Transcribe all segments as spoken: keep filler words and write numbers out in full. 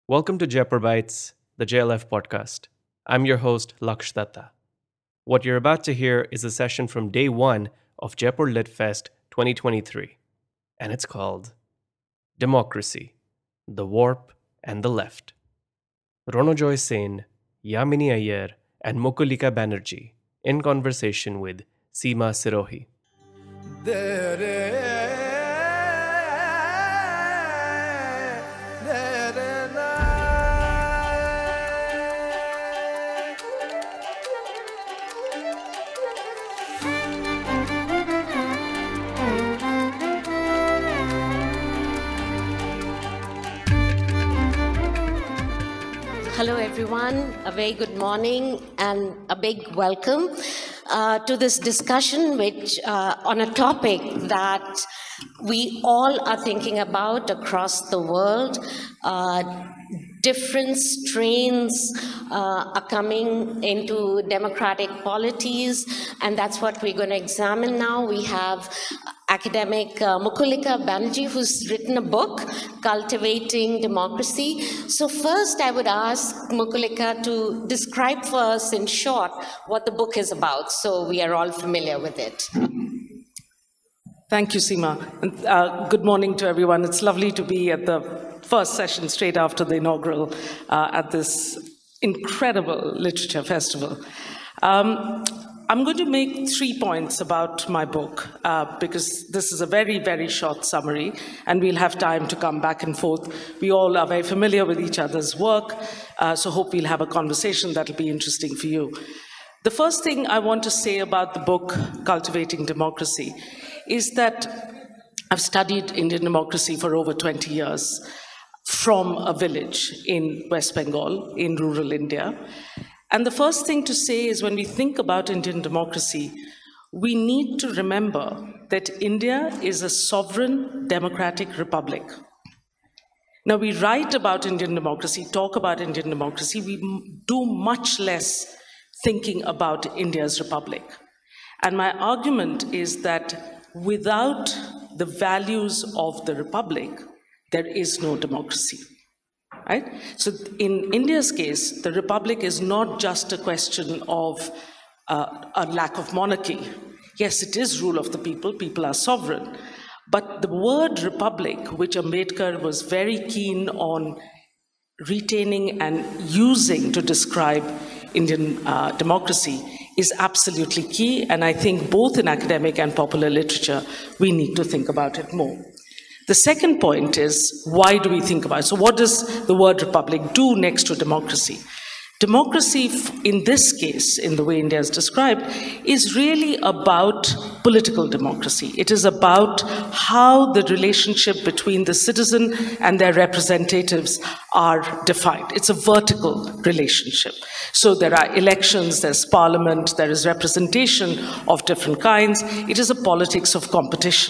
Welcome to Jaipur Bites, the J L F podcast. I'm your host, Laksh Datta. What you're about to hear is a session from day one of Jaipur Lit Fest twenty twenty-three, and it's called Democracy, the Warp and the Left. Ronojoy Sen, Yamini Iyer, and Mukulika Banerjee in conversation with Seema Sirohi. Hello, everyone. A very good morning and a big welcome uh, to this discussion, which uh, on a topic that we all are thinking about across the world. Uh, different strains uh, are coming into democratic polities, and that's what we're going to examine now. We have academic uh, Mukulika Banerjee, who's written a book, Cultivating Democracy. So first, I would ask Mukulika to describe for us in short what the book is about, so we are all familiar with it. Thank you, Seema. And, uh, good morning to everyone. It's lovely to be at the first session straight after the inaugural uh, at this incredible literature festival. Um, I'm going to make three points about my book uh, because this is a very, very short summary and we'll have time to come back and forth. We all are very familiar with each other's work, uh, so hope we'll have a conversation that'll be interesting for you. The first thing I want to say about the book, Cultivating Democracy, is that I've studied Indian democracy for over twenty years from a village in West Bengal, in rural India. And the first thing to say is when we think about Indian democracy, we need to remember that India is a sovereign democratic republic. Now, we write about Indian democracy, talk about Indian democracy, we do much less thinking about India's republic. And my argument is that without the values of the republic, there is no democracy. Right? So in India's case, the republic is not just a question of uh, a lack of monarchy. Yes, it is rule of the people, people are sovereign. But the word republic, which Ambedkar was very keen on retaining and using to describe Indian uh, democracy, is absolutely key. And I think both in academic and popular literature, we need to think about it more. The second point is, why do we think about it? So what does the word republic do next to democracy? Democracy, in this case, in the way India is described, is really about political democracy. It is about how the relationship between the citizen and their representatives are defined. It's a vertical relationship. So there are elections, there's parliament, there is representation of different kinds. It is a politics of competition.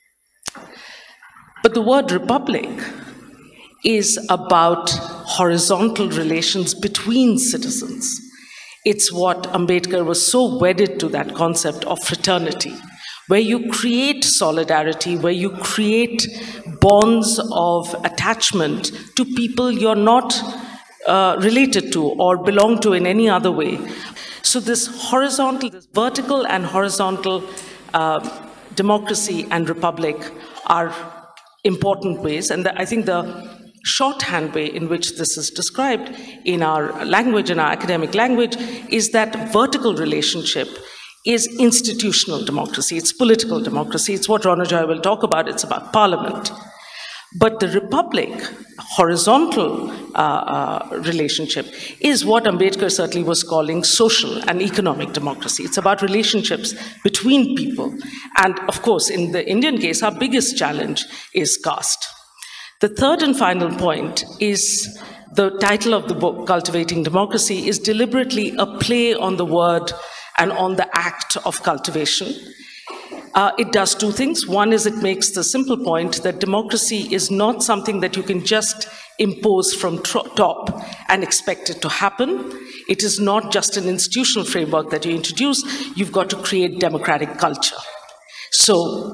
But the word republic is about horizontal relations between citizens. It's what Ambedkar was so wedded to, that concept of fraternity, where you create solidarity, where you create bonds of attachment to people you're not uh, related to or belong to in any other way. So this horizontal, this vertical and horizontal uh, democracy and republic are important ways, and the, I think the shorthand way in which this is described in our language, in our academic language, is that vertical relationship is institutional democracy, it's political democracy, it's what Ronojoy will talk about, it's about parliament. But the republic, horizontal uh, uh, relationship, is what Ambedkar certainly was calling social and economic democracy. It's about relationships between people. And of course, in the Indian case, our biggest challenge is caste. The third and final point is the title of the book, Cultivating Democracy, is deliberately a play on the word and on the act of cultivation. Uh, it does two things. One is it makes the simple point that democracy is not something that you can just impose from top and expect it to happen. It is not just an institutional framework that you introduce. You've got to create democratic culture. So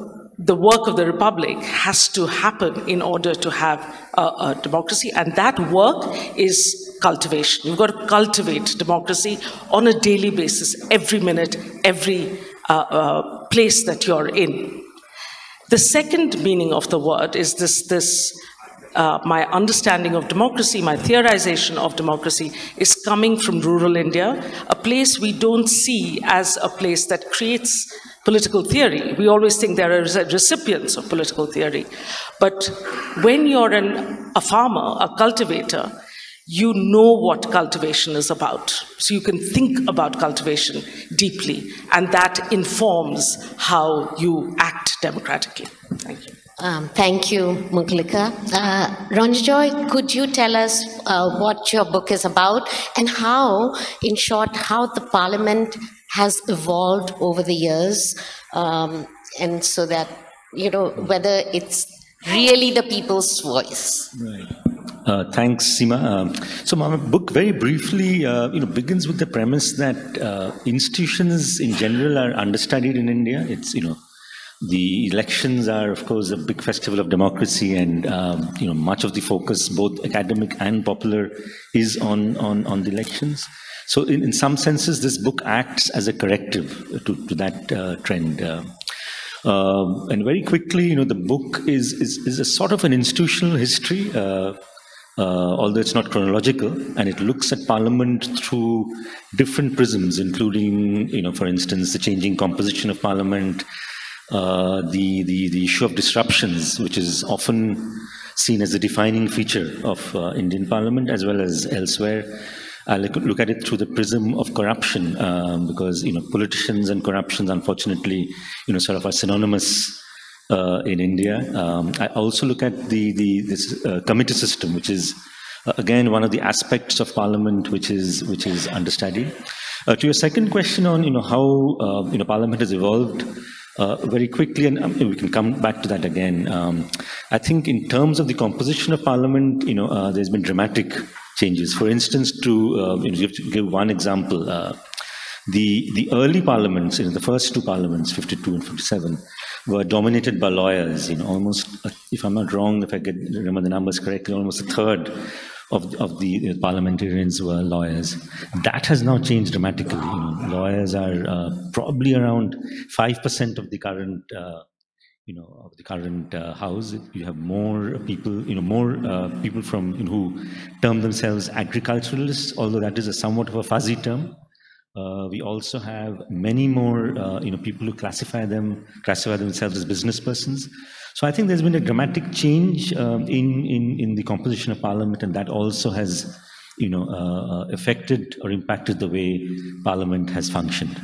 the work of the Republic has to happen in order to have a, a democracy, and that work is cultivation. You've got to cultivate democracy on a daily basis, every minute, every uh, uh, place that you're in. The second meaning of the word is this, this uh, my understanding of democracy, my theorization of democracy is coming from rural India, a place we don't see as a place that creates political theory. We always think there are recipients of political theory. But when you're an, a farmer, a cultivator, you know what cultivation is about. So you can think about cultivation deeply, and that informs how you act democratically. Thank you. Um, thank you, Mukhalika. Uh, Ranjoy, could you tell us uh, what your book is about and how, in short, how the Parliament has evolved over the years, um, and so that, you know, whether it's really the people's voice. Right. Uh, thanks, Seema. Um, so my book, very briefly, uh, you know, begins with the premise that uh, institutions in general are understudied in India. It's, you know, the elections are, of course, a big festival of democracy, and um, you know, much of the focus, both academic and popular, is on on on the elections. So, in, in some senses, this book acts as a corrective to to that uh, trend. Uh, uh, and very quickly, you know, the book is is, is a sort of an institutional history. Uh, Uh, although it's not chronological, and it looks at Parliament through different prisms, including, you know, for instance, the changing composition of Parliament, uh, the, the the issue of disruptions, which is often seen as a defining feature of uh, Indian Parliament as well as elsewhere. I look, look at it through the prism of corruption, um, because, you know, politicians and corruptions, unfortunately, you know, sort of are synonymous Uh, in India. Um, I also look at the, the this uh, committee system, which is uh, again one of the aspects of Parliament which is which is understudied. Uh, to your second question on, you know, how uh, you know Parliament has evolved, uh, very quickly, and um, we can come back to that again. Um, I think in terms of the composition of Parliament, you know, uh, there's been dramatic changes. For instance, to uh, you know, to give one example, uh, the the early parliaments, you know, the first two parliaments, fifty-two and fifty-seven. Were dominated by lawyers. You know, almost, if I'm not wrong, if I get remember the numbers correctly, almost a third of of the parliamentarians were lawyers. That has now changed dramatically. You know, lawyers are uh, probably around five percent of the current, uh, you know, of the current uh, house. You have more people, you know, more uh, people from, you know, who term themselves agriculturalists, although that is a somewhat of a fuzzy term. Uh, we also have many more, uh, you know, people who classify them, classify themselves as business persons. So I think there's been a dramatic change um, in, in in the composition of Parliament, and that also has, you know, uh, affected or impacted the way Parliament has functioned.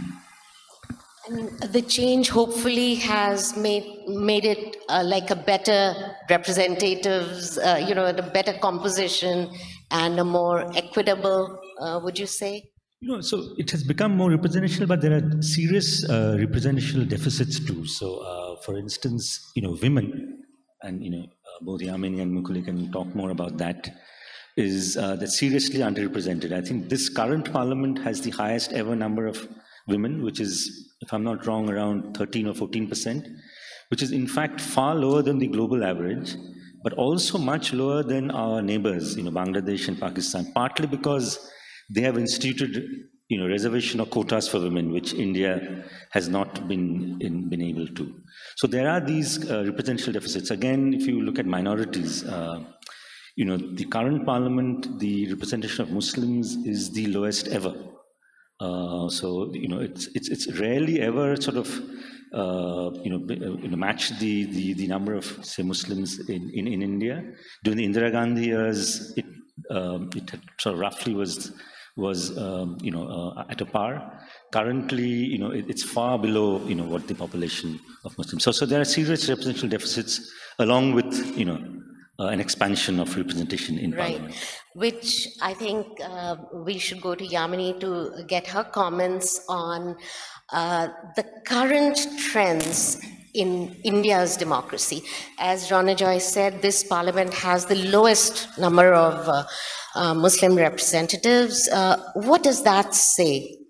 And the change hopefully has made made it uh, like a better representatives, uh, you know, a better composition and a more equitable. Uh, would you say? You know, so it has become more representational, but there are serious uh, representational deficits too. So, uh, for instance, you know, women, and, you know, uh, both Yamini and Mukuli can talk more about that, is uh, that's seriously underrepresented. I think this current parliament has the highest ever number of women, which is, if I'm not wrong, around thirteen or fourteen percent, which is in fact far lower than the global average, but also much lower than our neighbors, you know, Bangladesh and Pakistan, partly because they have instituted, you know, reservation or quotas for women, which India has not been in, been able to. So there are these uh, representational deficits. Again, if you look at minorities, uh, you know, the current parliament, the representation of Muslims is the lowest ever. Uh, so you know, it's it's it's rarely ever sort of uh, you know you know match the, the the number of, say, Muslims in, in, in India. During the Indira Gandhi years, it um, it had sort of roughly was. was um, you know uh, at a par. Currently, you know, it, it's far below, you know, what the population of Muslims. So, so there are serious representational deficits, along with, you know, uh, an expansion of representation in right. Parliament. Which I think uh, we should go to Yamini to get her comments on uh, the current trends in India's democracy. As Ranjoy said, this parliament has the lowest number of uh, uh, Muslim representatives. Uh, what does that say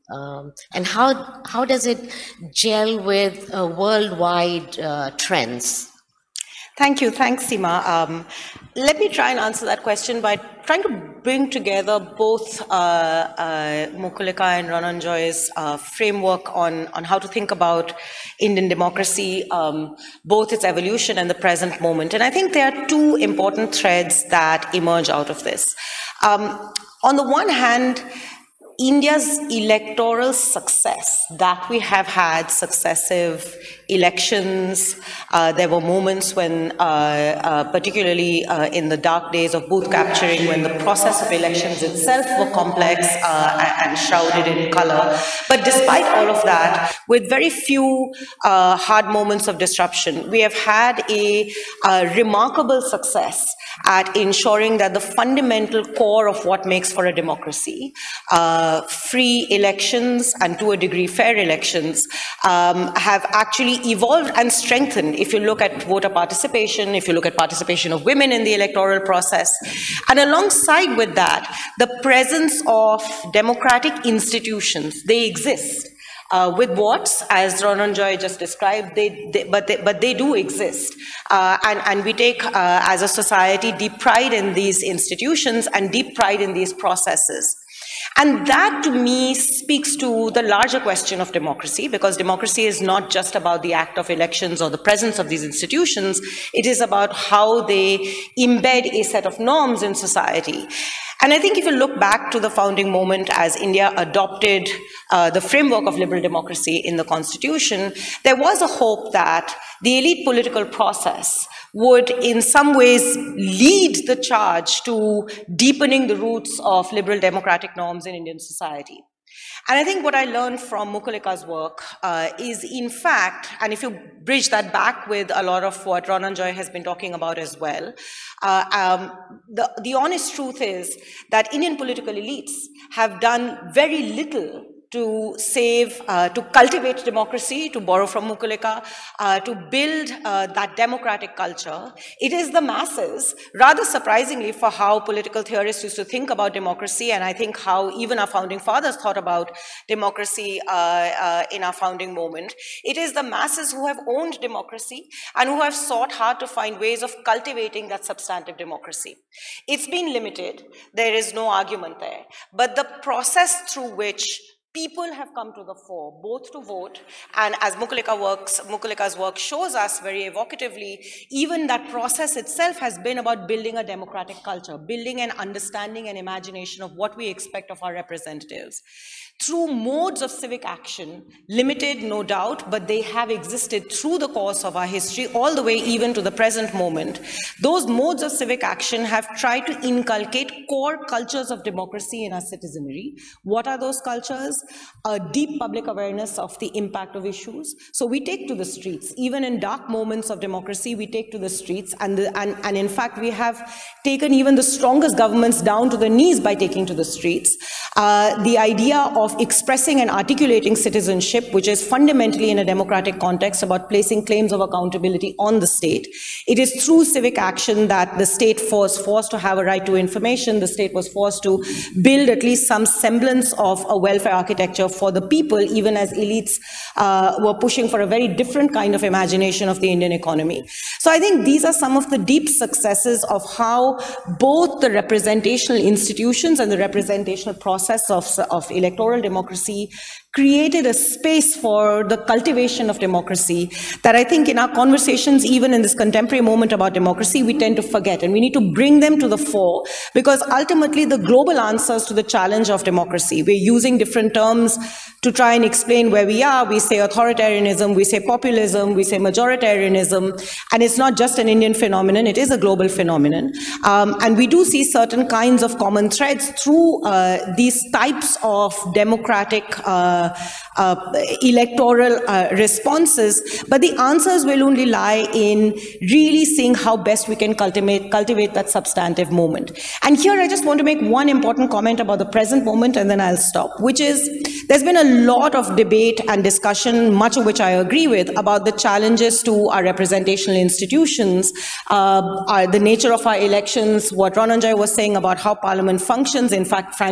Um, and how, how does it gel with uh, worldwide uh, trends? Thank you. Thanks, Seema. Um, let me try and answer that question by trying to bring together both uh, uh, Mukulika and Rananjoy's uh, framework on, on how to think about Indian democracy, um, both its evolution and the present moment. And I think there are two important threads that emerge out of this. Um, on the one hand, India's electoral success, that we have had successive elections. Uh, there were moments when, uh, uh, particularly uh, in the dark days of booth capturing, when the process of elections itself were complex uh, and shrouded in color. But despite all of that, with very few uh, hard moments of disruption, we have had a, a remarkable success at ensuring that the fundamental core of what makes for a democracy, uh, free elections and to a degree fair elections, um, have actually evolved and strengthened. If you look at voter participation, if you look at participation of women in the electoral process, and alongside with that, the presence of democratic institutions, they exist. Uh, with warts, as Rananjoy just described, they, they, but, they, but they do exist. Uh, and, and we take, uh, as a society, deep pride in these institutions and deep pride in these processes. And that, to me, speaks to the larger question of democracy, because democracy is not just about the act of elections or the presence of these institutions. It is about how they embed a set of norms in society. And I think if you look back to the founding moment as India adopted uh, the framework of liberal democracy in the constitution, there was a hope that the elite political process would in some ways lead the charge to deepening the roots of liberal democratic norms in Indian society. And I think what I learned from Mukulika's work uh, is, in fact, and if you bridge that back with a lot of what Rananjoy has been talking about as well, uh, um, the, the honest truth is that Indian political elites have done very little to save, uh, to cultivate democracy, to borrow from Mukulika, uh, to build uh, that democratic culture. It is the masses, rather surprisingly for how political theorists used to think about democracy, and I think how even our founding fathers thought about democracy uh, uh, in our founding moment. It is the masses who have owned democracy and who have sought hard to find ways of cultivating that substantive democracy. It's been limited, there is no argument there, but the process through which people have come to the fore, both to vote, and as Mukulika works, Mukulika's work shows us very evocatively, even that process itself has been about building a democratic culture, building an understanding and imagination of what we expect of our representatives. Through modes of civic action, limited, no doubt, but they have existed through the course of our history, all the way even to the present moment. Those modes of civic action have tried to inculcate core cultures of democracy in our citizenry. What are those cultures? A deep public awareness of the impact of issues. So we take to the streets. Even in dark moments of democracy, we take to the streets. And, the, and, and in fact, we have taken even the strongest governments down to the knees by taking to the streets. Uh, the idea of expressing and articulating citizenship, which is fundamentally in a democratic context about placing claims of accountability on the state. It is through civic action that the state was forced to have a right to information. The state was forced to build at least some semblance of a welfare architecture for the people, even as elites uh, were pushing for a very different kind of imagination of the Indian economy. So I think these are some of the deep successes of how both the representational institutions and the representational process of, of electoral democracy created a space for the cultivation of democracy that I think in our conversations, even in this contemporary moment about democracy, we tend to forget, and we need to bring them to the fore, because ultimately the global answers to the challenge of democracy, we're using different terms to try and explain where we are. We say authoritarianism, we say populism, we say majoritarianism, and it's not just an Indian phenomenon, it is a global phenomenon. Um, and we do see certain kinds of common threads through uh, these types of democratic uh, Uh, electoral uh, responses, but the answers will only lie in really seeing how best we can cultivate, cultivate that substantive moment. And here I just want to make one important comment about the present moment, and then I'll stop, which is there's been a lot of debate and discussion, much of which I agree with, about the challenges to our representational institutions, uh, our, the nature of our elections, what Rananjoy was saying about how Parliament functions. In fact, frankly, it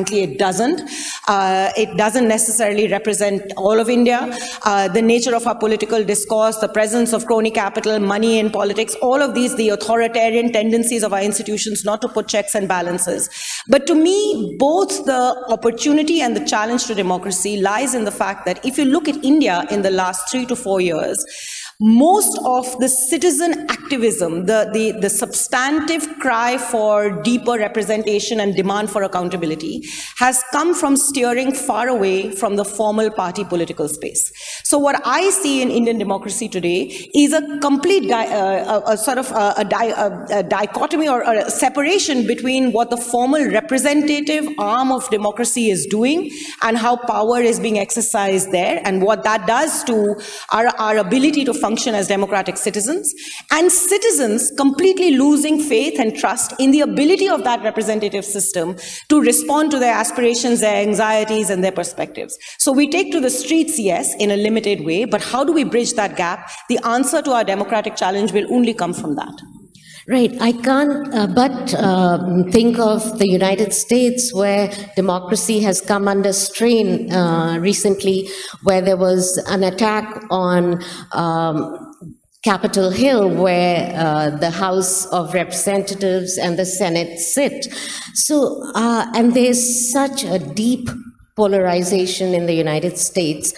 doesn't. Uh, it doesn't necessarily represent all of India. Uh, the nature of our political discourse, the presence of crony capital, money in politics, all of these, the authoritarian tendencies of our institutions not to put checks and balances. But to me, both the opportunity and the challenge to democracy lies in the fact that if you look at India in the last three to four years, most of the citizen activism, the, the, the substantive cry for deeper representation and demand for accountability has come from steering far away from the formal party political space. So what I see in Indian democracy today is a complete, di uh, a, a sort of a, a, di a, a dichotomy or a separation between what the formal representative arm of democracy is doing and how power is being exercised there and what that does to our, our ability to function as democratic citizens, and citizens completely losing faith and trust in the ability of that representative system to respond to their aspirations, their anxieties, and their perspectives. So we take to the streets, yes, in a limited way, but how do we bridge that gap? The answer to our democratic challenge will only come from that. Right. I can't uh, but uh, think of the United States, where democracy has come under strain uh, recently, where there was an attack on um, Capitol Hill, where uh, the House of Representatives and the Senate sit. So, uh, and there's such a deep polarization in the United States.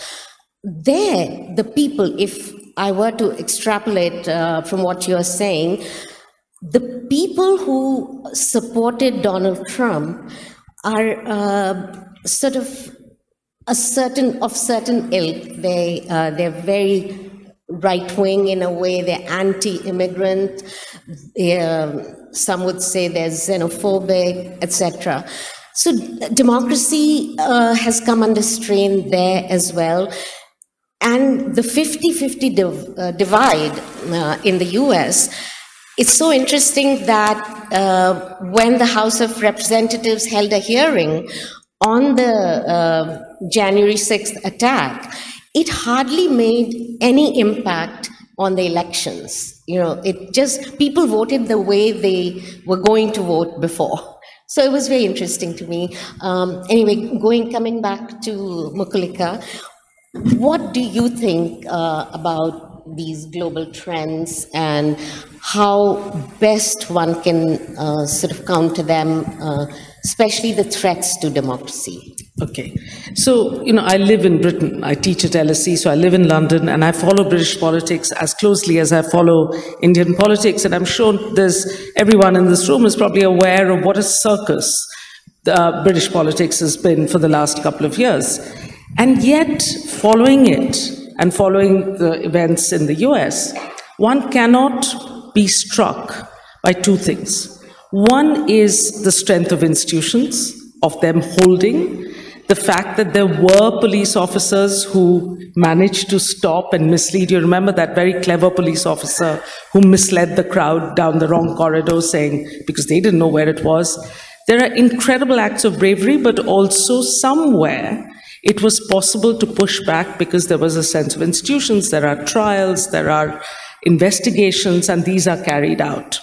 There, the people, if I were to extrapolate uh, from what you're saying, the people who supported Donald Trump are uh, sort of a certain of certain ilk. They uh, they're very right wing in a way. They're anti-immigrant. Uh, some would say they're xenophobic, et cetera. So democracy uh, has come under strain there as well. And the fifty fifty div uh, divide uh, in the U S, it's so interesting that uh, when the House of Representatives held a hearing on the uh, January sixth attack, it hardly made any impact on the elections. You know, it just, people voted the way they were going to vote before. So it was very interesting to me. Um, anyway, going, coming back to Mukulika, what do you think uh, about these global trends and how best one can uh, sort of counter them, uh, especially the threats to democracy? Okay. So, you know, I live in Britain. I teach at L S E, so I live in London, and I follow British politics as closely as I follow Indian politics. And I'm sure there's, everyone in this room is probably aware of what a circus uh, British politics has been for the last couple of years. And yet, following it and following the events in the U S, one cannot be struck by two things. One is the strength of institutions, of them holding, the fact that there were police officers who managed to stop and mislead. You remember that very clever police officer who misled the crowd down the wrong corridor, saying, because they didn't know where it was. There are incredible acts of bravery, but also somewhere it was possible to push back because there was a sense of institutions. There are trials, there are investigations, and these are carried out.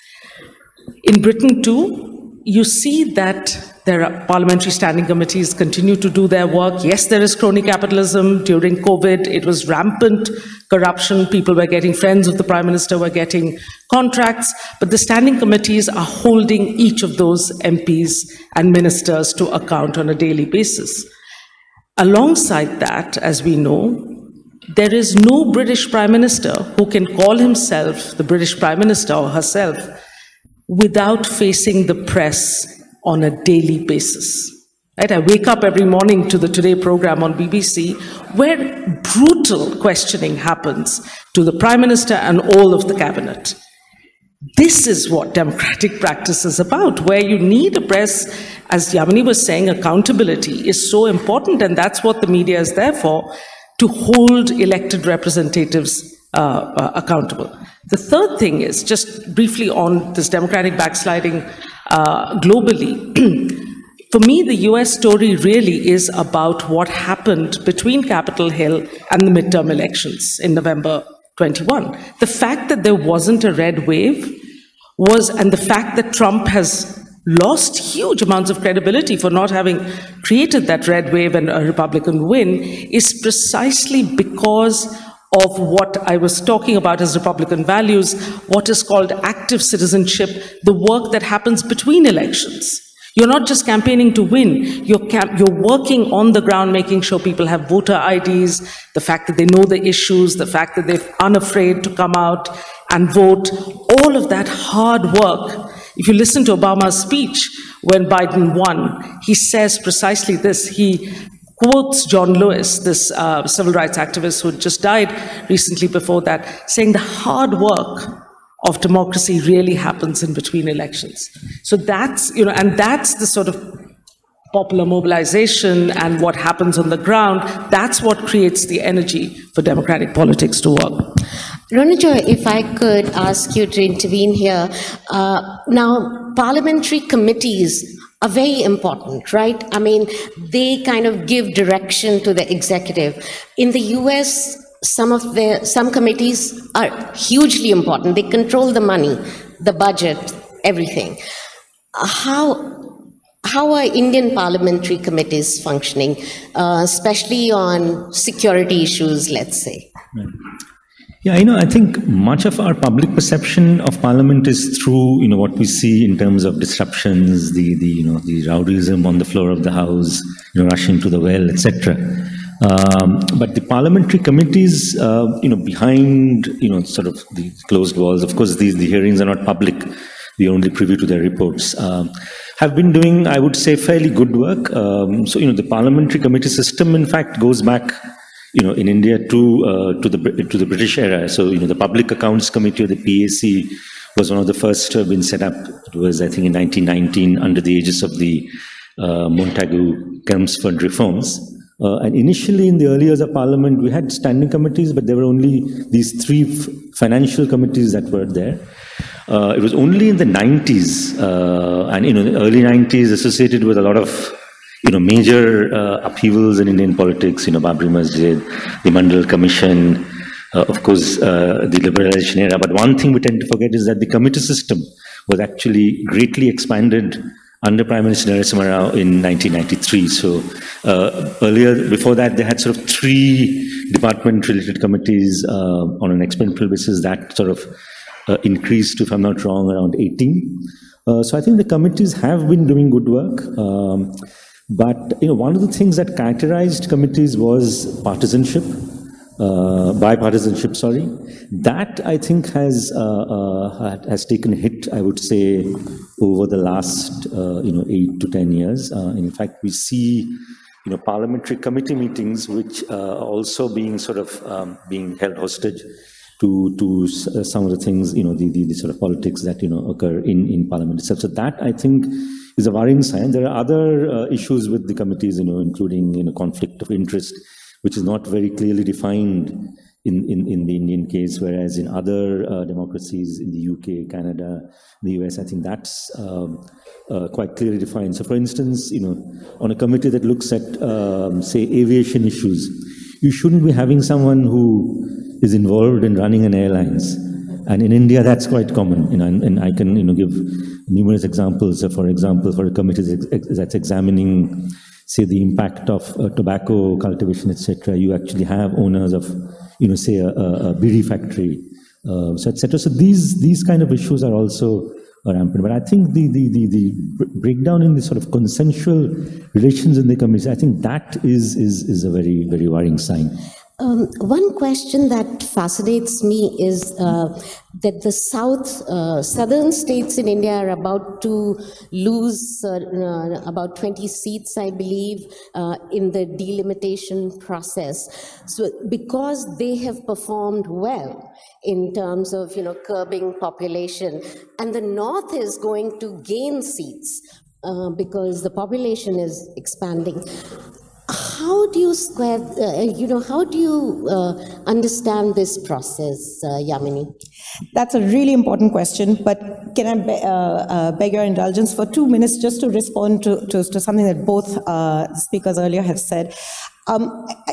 In Britain too, you see that there are parliamentary standing committees continue to do their work. Yes, there is crony capitalism. During COVID, it was rampant corruption. People were getting, friends of the Prime Minister were getting contracts, but the standing committees are holding each of those M Ps and ministers to account on a daily basis. Alongside that, as we know, there is no British Prime Minister who can call himself the British Prime Minister or herself without facing the press on a daily basis. Right? I wake up every morning to the Today program on B B C, where brutal questioning happens to the Prime Minister and all of the cabinet. This is what democratic practice is about, where you need a press. As Yamini was saying, accountability is so important, and that's what the media is there for, to hold elected representatives uh, uh, accountable. The third thing is, just briefly on this democratic backsliding uh, globally, for me, the U S story really is about what happened between Capitol Hill and the midterm elections in November twenty-one. The fact that there wasn't a red wave was, and the fact that Trump has lost huge amounts of credibility for not having created that red wave and a Republican win is precisely because of what I was talking about as Republican values, what is called active citizenship, the work that happens between elections. You're not just campaigning to win, you're, camp- you're working on the ground, making sure people have voter I Ds, the fact that they know the issues, the fact that they're unafraid to come out and vote, all of that hard work. If you listen to Obama's speech when Biden won, he says precisely this. He quotes John Lewis, this uh, civil rights activist who just died recently before that, saying the hard work of democracy really happens in between elections. So that's, you know, and that's the sort of popular mobilization and what happens on the ground. That's what creates the energy for democratic politics to work. Rananjoy, if I could ask you to intervene here. Uh, now, parliamentary committees are very important, right? I mean, they kind of give direction to the executive. In the U S, some of the some committees are hugely important. They control the money, the budget, everything. Uh, how how are Indian parliamentary committees functioning, uh, especially on security issues, let's say? Right. Yeah, you know, I think much of our public perception of Parliament is through, you know, what we see in terms of disruptions, the, the you know, the rowdyism on the floor of the House, you know, rushing to the well, et cetera. Um, but the parliamentary committees, uh, you know, behind, you know, sort of the closed walls, of course, these the hearings are not public. We are only privy to their reports. Um, have been doing, I would say, fairly good work. Um, so, you know, the parliamentary committee system, in fact, goes back, you know, in India to uh, to the to the British era. So, you know, the Public Accounts Committee, or the P A C, was one of the first to have been set up. It was, I think, in nineteen nineteen under the aegis of the uh, Montagu-Chelmsford reforms. Uh, and initially, in the early years of Parliament, we had standing committees, but there were only these three f- financial committees that were there. Uh, it was only in the nineties, uh, and you know, the early nineties, associated with a lot of you know major uh, upheavals in Indian politics. You know, Babri Masjid, the Mandal Commission, uh, of course, uh, the liberalization era. But one thing we tend to forget is that the committee system was actually greatly expanded under Prime Minister Narasimha Rao in nineteen ninety-three. So uh, earlier, before that, they had sort of three department-related committees uh, on an experimental basis. That sort of uh, increased to, if I'm not wrong, around eighteen. Uh, so I think the committees have been doing good work. Um, but you know, one of the things that characterized committees was partisanship. Uh, bipartisanship, sorry. That, I think, has uh, uh, has taken a hit, I would say, over the last, uh, you know, eight to ten years. Uh, in fact, we see, you know, parliamentary committee meetings, which uh, are also being sort of um, being held hostage to to uh, some of the things, you know, the, the, the sort of politics that, you know, occur in, in Parliament itself. So that, I think, is a worrying sign. There are other uh, issues with the committees, you know, including, you know, conflict of interest, which is not very clearly defined in, in, in the Indian case, whereas in other uh, democracies, in the U K, Canada, the U S, I think that's um, uh, quite clearly defined. So, for instance, you know, on a committee that looks at, um, say, aviation issues, you shouldn't be having someone who is involved in running an airlines. And in India, that's quite common, you know, and, and I can, you know, give numerous examples. So, for example, for a committee that's examining, say, the impact of uh, tobacco cultivation, et cetera, you actually have owners of, you know, say, a, a, a bidi factory, uh, so et cetera. So these these kind of issues are also rampant. But I think the the the, the breakdown in the sort of consensual relations in the community, I think that is is is a very very worrying sign. Um, one question that fascinates me is uh, that the south, uh, southern states in India are about to lose uh, uh, about twenty seats, I believe, uh, in the delimitation process. So, because they have performed well in terms of, you know, curbing population, and the north is going to gain seats uh, because the population is expanding. How do you square, uh, you know, how do you uh, understand this process, uh, Yamini? That's a really important question, but can I be, uh, uh, beg your indulgence for two minutes just to respond to, to, to something that both uh, speakers earlier have said? Um, I,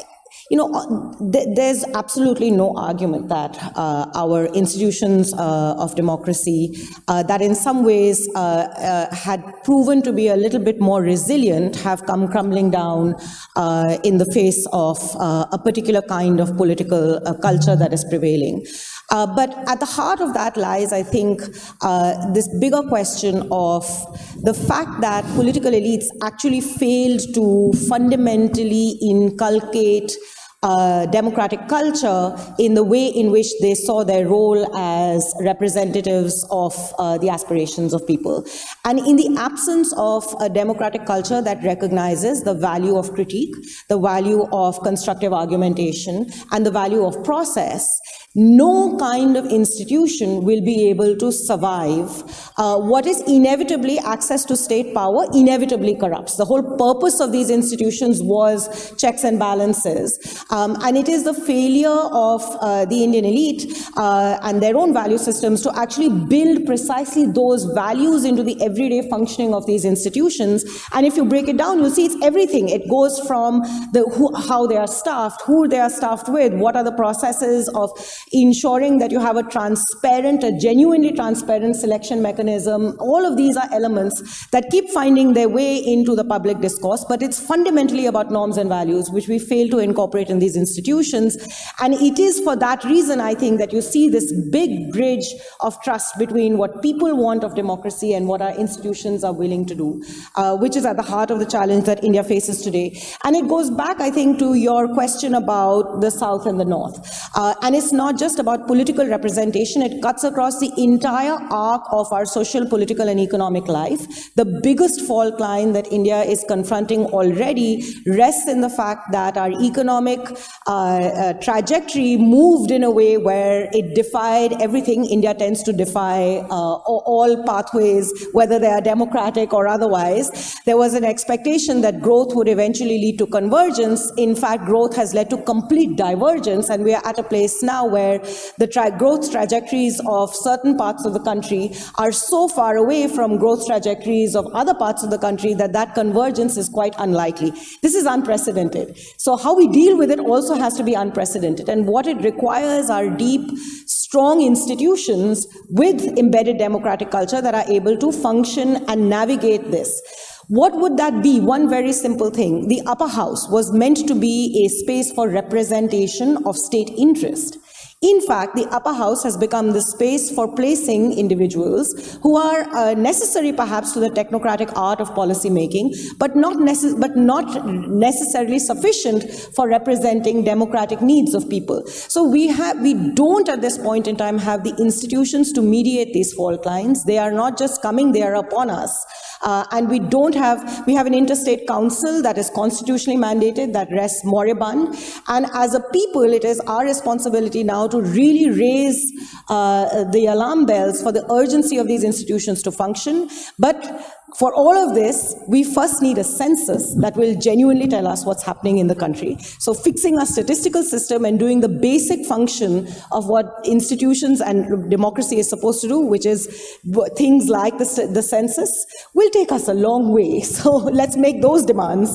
You know, th- there's absolutely no argument that uh, our institutions uh, of democracy, uh, that in some ways uh, uh, had proven to be a little bit more resilient, have come crumbling down uh, in the face of uh, a particular kind of political uh, culture that is prevailing. Uh, but at the heart of that lies, I think, uh, this bigger question of the fact that political elites actually failed to fundamentally inculcate Uh, democratic culture in the way in which they saw their role as representatives of uh, the aspirations of people. And in the absence of a democratic culture that recognizes the value of critique, the value of constructive argumentation, and the value of process, no kind of institution will be able to survive. Uh, what is inevitably access to state power inevitably corrupts. The whole purpose of these institutions was checks and balances. Um, and it is the failure of uh, the Indian elite uh, and their own value systems to actually build precisely those values into the everyday functioning of these institutions. And if you break it down, you'll see it's everything. It goes from the who, how they are staffed, who they are staffed with, what are the processes of ensuring that you have a transparent, a genuinely transparent selection mechanism. All of these are elements that keep finding their way into the public discourse, but it's fundamentally about norms and values, which we fail to incorporate in these institutions. And it is for that reason, I think, that you see this big bridge of trust between what people want of democracy and what our institutions are willing to do, uh, which is at the heart of the challenge that India faces today. And it goes back, I think, to your question about the South and the North. Uh, and it's not just about political representation, it cuts across the entire arc of our social, political, and economic life. The biggest fault line that India is confronting already rests in the fact that our economic uh, uh, trajectory moved in a way where it defied everything India tends to defy, uh, all pathways, whether they are democratic or otherwise. There was an expectation that growth would eventually lead to convergence. In fact, growth has led to complete divergence, and we are at a place now where the tra- growth trajectories of certain parts of the country are so far away from growth trajectories of other parts of the country that that convergence is quite unlikely. This is unprecedented. So how we deal with it also has to be unprecedented. And what it requires are deep, strong institutions with embedded democratic culture that are able to function and navigate this. What would that be? One very simple thing. The upper house was meant to be a space for representation of state interest. In fact, the upper house has become the space for placing individuals who are uh, necessary perhaps to the technocratic art of policy making, but not, necess- but not necessarily sufficient for representing democratic needs of people. So we have, we don't at this point in time have the institutions to mediate these fault lines. They are not just coming, they are upon us. Uh, and we don't have, we have an interstate council that is constitutionally mandated, that rests moribund. And as a people, it is our responsibility now to really raise uh, the alarm bells for the urgency of these institutions to function. But for all of this, we first need a census that will genuinely tell us what's happening in the country. So fixing our statistical system and doing the basic function of what institutions and democracy is supposed to do, which is things like the, the census, will take us a long way. So let's make those demands.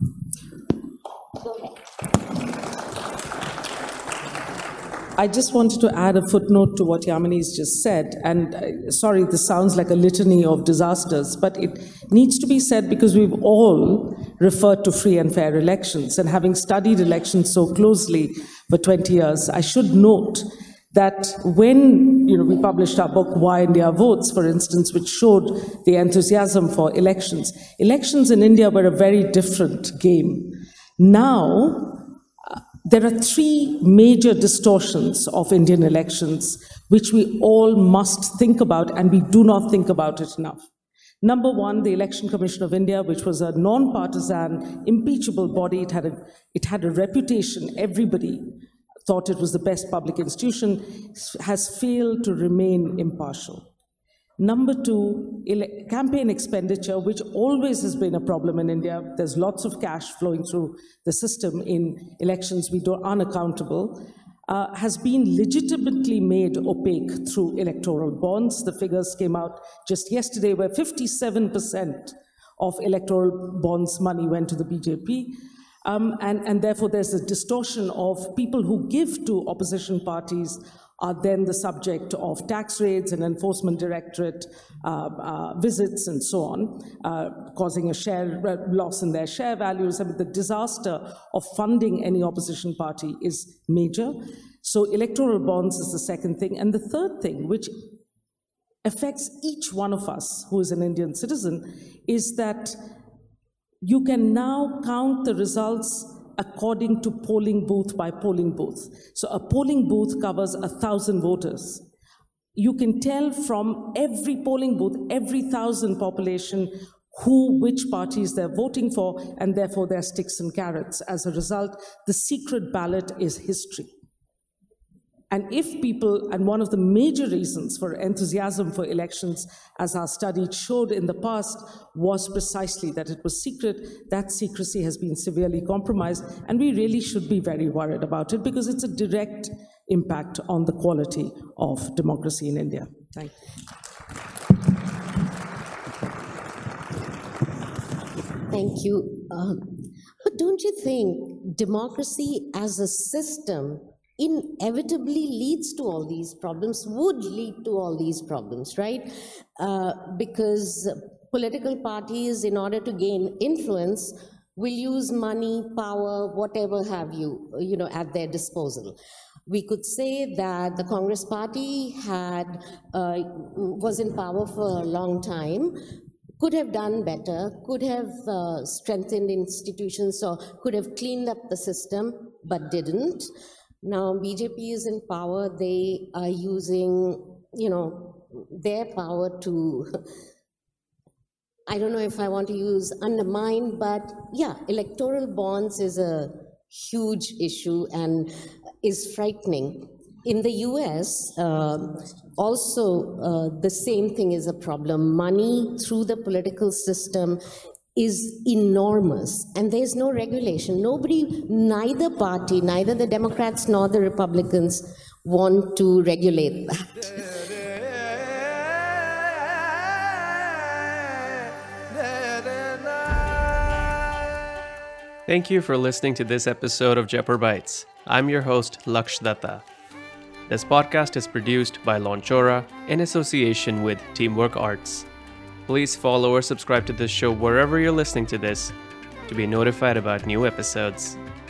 I just wanted to add a footnote to what Yamini's just said. And uh, sorry, this sounds like a litany of disasters, but it needs to be said because we've all referred to free and fair elections. And having studied elections so closely for twenty years, I should note that when you know, we published our book, Why India Votes, for instance, which showed the enthusiasm for elections, elections in India were a very different game. Now, there are three major distortions of Indian elections which we all must think about, and we do not think about it enough. Number one, the Election Commission of India, which was a non-partisan, impeachable body. It had a, it had a reputation. Everybody thought it was the best public institution, has failed to remain impartial. Number two, ele- campaign expenditure, which always has been a problem in India. There's lots of cash flowing through the system in elections. We are unaccountable. Uh, has been legitimately made opaque through electoral bonds. The figures came out just yesterday where fifty-seven percent of electoral bonds money went to the B J P. Um, and, and therefore, there's a distortion of people who give to opposition parties are then the subject of tax raids and enforcement directorate uh, uh, visits and so on, uh, causing a share uh, loss in their share values. I mean, the disaster of funding any opposition party is major. So electoral bonds is the second thing. And the third thing, which affects each one of us who is an Indian citizen, is that you can now count the results according to polling booth by polling booth. So a polling booth covers a thousand voters. You can tell from every polling booth, every thousand population, who, which parties they're voting for, and therefore their sticks and carrots. As a result, the secret ballot is history. And if people, and one of the major reasons for enthusiasm for elections, as our study showed in the past, was precisely that it was secret. That secrecy has been severely compromised, and we really should be very worried about it because it's a direct impact on the quality of democracy in India. Thank you. Thank you. Um, but don't you think democracy as a system inevitably leads to all these problems, would lead to all these problems, right? Uh, because political parties, in order to gain influence, will use money, power, whatever have you, you know, at their disposal. We could say that the Congress party had, uh, was in power for a long time, could have done better, could have uh, strengthened institutions, or could have cleaned up the system, but didn't. Now B J P is in power, they are using, you know, their power to, I don't know if I want to use undermine, but yeah, electoral bonds is a huge issue and is frightening. In the U S, uh, also uh, the same thing is a problem. Money through the political system is enormous, and there's no regulation. Nobody, neither party, neither the Democrats nor the Republicans want to regulate that. Thank you for listening to this episode of Jaipur Bites. I'm your host, Laksh Datta. This podcast is produced by Launchora in association with Teamwork Arts. Please follow or subscribe to this show wherever you're listening to this to be notified about new episodes.